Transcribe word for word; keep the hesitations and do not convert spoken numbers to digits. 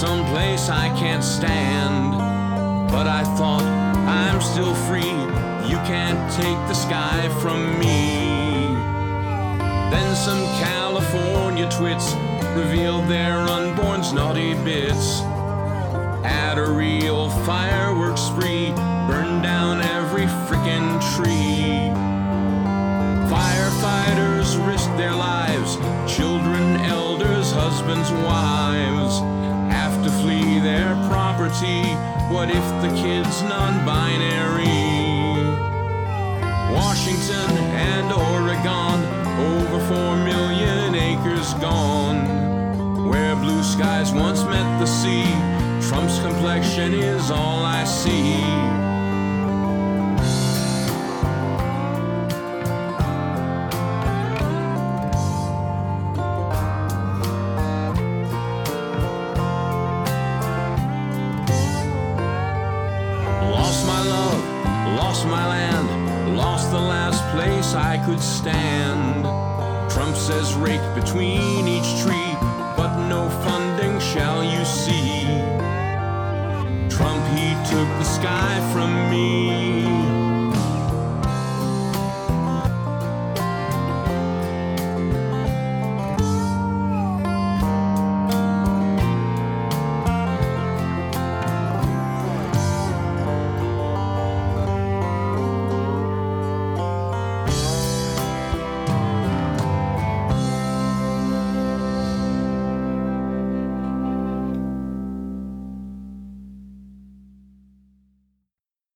someplace I can't stand. But I thought, I'm still free, you can't take the sky from me. Then some California twits revealed their unborn's naughty bits. At a real fireworks spree, burned down every frickin' tree. Firefighters risked their lives, children, elders, husbands, wives have to flee their property. What if the kid's non-binary? Washington and Oregon, over four million acres gone. Where blue skies once met the sea, Trump's complexion is all I see. Lost my love, lost my land, lost the last place I could stand. Trump says rake between each tree,